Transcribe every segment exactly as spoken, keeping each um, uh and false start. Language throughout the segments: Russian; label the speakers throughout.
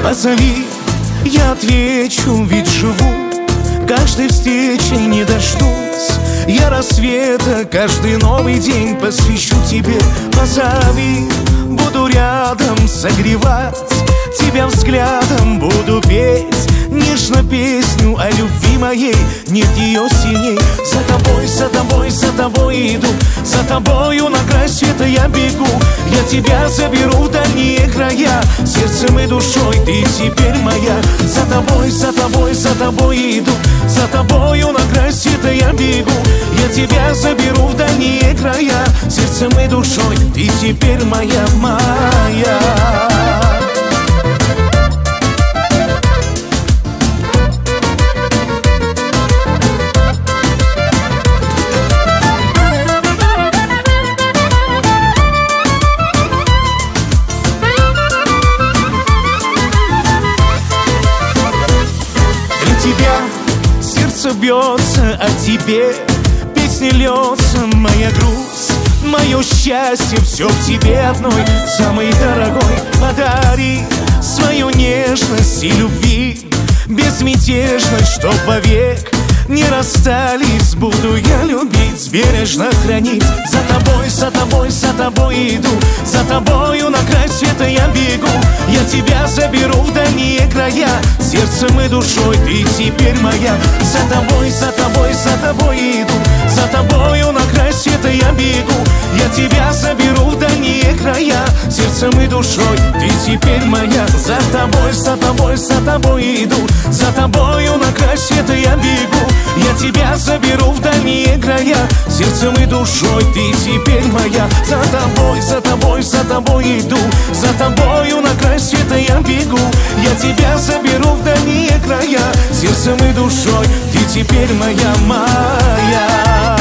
Speaker 1: Позови, я отвечу, ведь живу, каждой встречи не дождусь. Я рассвета каждый новый день посвящу тебе. Позови, буду рядом согревать тебя взглядом, буду петь нежно песню о любви моей. Нет ее сильней. За тобой, за тобой, за тобой иду, за тобою на край света я бегу. Я тебя заберу в дальние края, сердцем и душой ты теперь моя. За тобой, за тобой, за тобой иду, за тобою на край света я бегу. Я тебя заберу в дальние края, сердцем и душой ты теперь моя, моя. Сердце бьется о тебе, песни льется моя грусть, мое счастье все в тебе одной, самый дорогой. Подари свою нежность и любви, безмятежность, чтоб вовек не расстались. Буду я любить, бережно хранить. За тобой, за тобой, за тобой иду, за тобою на край света я бегу. Я тебя заберу в дальние края, сердцем и душой ты теперь моя. За тобой, за тобой, за тобой иду, за тобою на край света я бегу. Я тебя заберу в дальние края, сердцем и душой ты теперь моя. За тобой, за тобой, за тобой иду, за тобою на край света я бегу. Я тебя заберу в дальние края, сердцем и душой ты теперь моя. За тобой, за тобой, за тобой иду, за тобою на край света я бегу. Я тебя заберу в дальние края, сердцем и душой ты теперь моя, моя.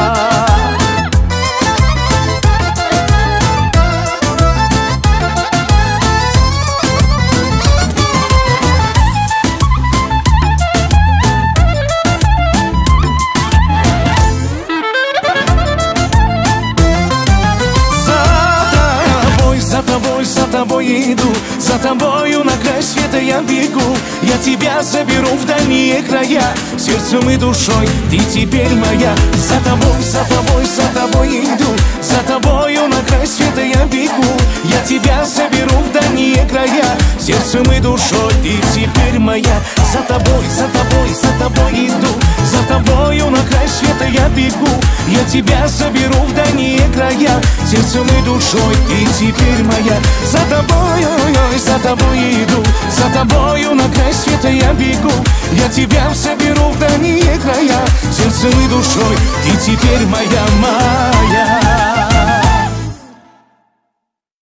Speaker 1: За тобой иду, за тобою на край света я бегу. Я тебя заберу в дальние края, сердцем и душой ты теперь моя. За тобой, за тобой, за тобой иду, за тобою на край света я бегу. Я тебя заберу в дальние края, сердцем и душой ты теперь моя. За тобой, за тобой, за тобой иду, за тобою на край света я бегу. Я тебя заберу в дальние края, сердцем и душой ты теперь моя. За тобой, ой, за тобой иду, за тобою на край света я бегу. Я тебя заберу в дальние края, сердцем и душой ты теперь моя, моя.